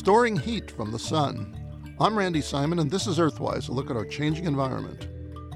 Storing heat from the sun. I'm Randy Simon, and this is Earthwise, a look at our changing environment.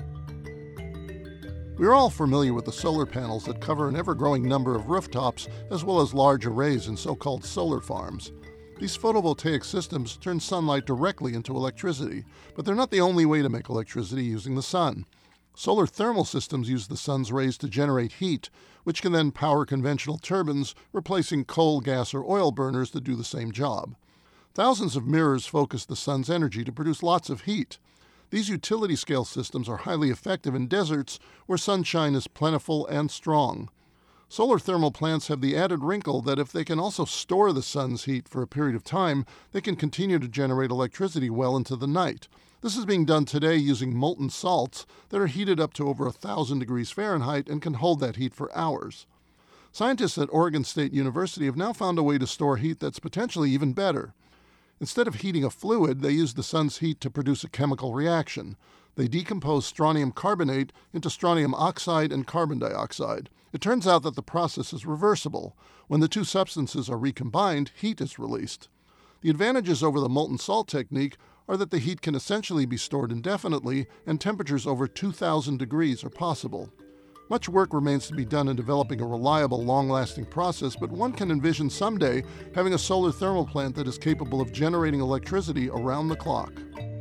We're all familiar with the solar panels that cover an ever-growing number of rooftops, as well as large arrays in so-called solar farms. These photovoltaic systems turn sunlight directly into electricity, but they're not the only way to make electricity using the sun. Solar thermal systems use the sun's rays to generate heat, which can then power conventional turbines, replacing coal, gas, or oil burners that do the same job. Thousands of mirrors focus the sun's energy to produce lots of heat. These utility-scale systems are highly effective in deserts where sunshine is plentiful and strong. Solar thermal plants have the added wrinkle that if they can also store the sun's heat for a period of time, they can continue to generate electricity well into the night. This is being done today using molten salts that are heated up to over 1,000 degrees Fahrenheit and can hold that heat for hours. Scientists at Oregon State University have now found a way to store heat that's potentially even better. Instead of heating a fluid, they use the sun's heat to produce a chemical reaction. They decompose strontium carbonate into strontium oxide and carbon dioxide. It turns out that the process is reversible. When the two substances are recombined, heat is released. The advantages over the molten salt technique are that the heat can essentially be stored indefinitely, and temperatures over 2,000 degrees are possible. Much work remains to be done in developing a reliable, long-lasting process, but one can envision someday having a solar thermal plant that is capable of generating electricity around the clock.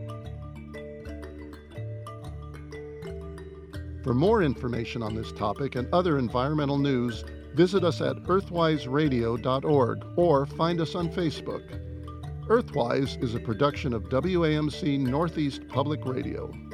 For more information on this topic and other environmental news, visit us at earthwiseradio.org or find us on Facebook. Earthwise is a production of WAMC Northeast Public Radio.